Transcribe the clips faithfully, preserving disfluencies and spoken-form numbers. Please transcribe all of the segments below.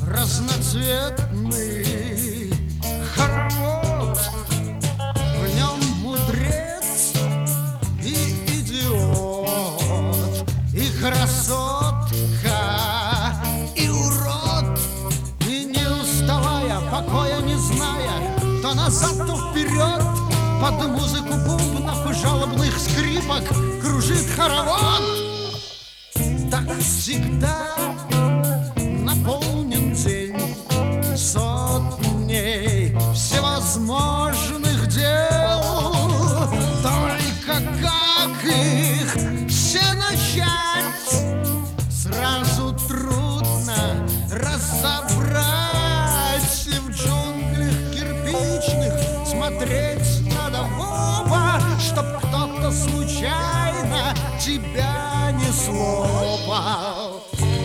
разноцветный хоровод. В нем мудрец и идиот, и красотка, и урод. И не уставая, покоя не зная, то назад, то вперед, под музыку бубнов и жалобных скрипок кружит хоровод. Так всегда наполнен день сотней всевозможных дел. Только как их все начать, сразу трудно разобрать. В джунглях кирпичных смотреть надо в оба, чтоб кто-то случайно тебя не слопал.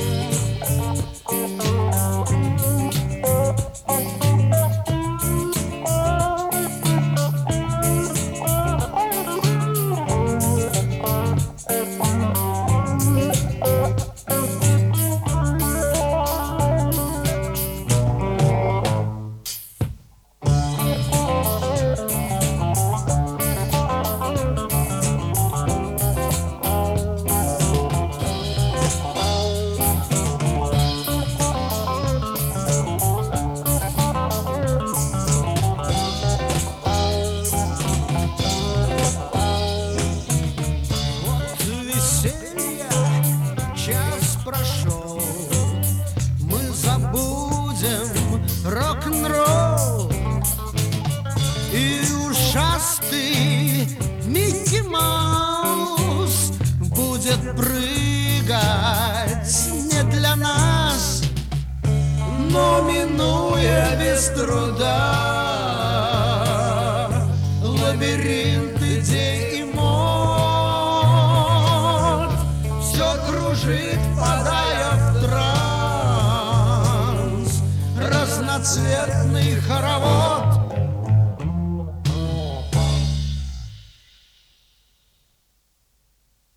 Час прошел, мы забудем рок-н-ролл, и ушастый Микки Маус будет прыгать не для нас, но минуя без труда лабиринт идей и мод. Все кружит, впадая в транс, разноцветный хоровод.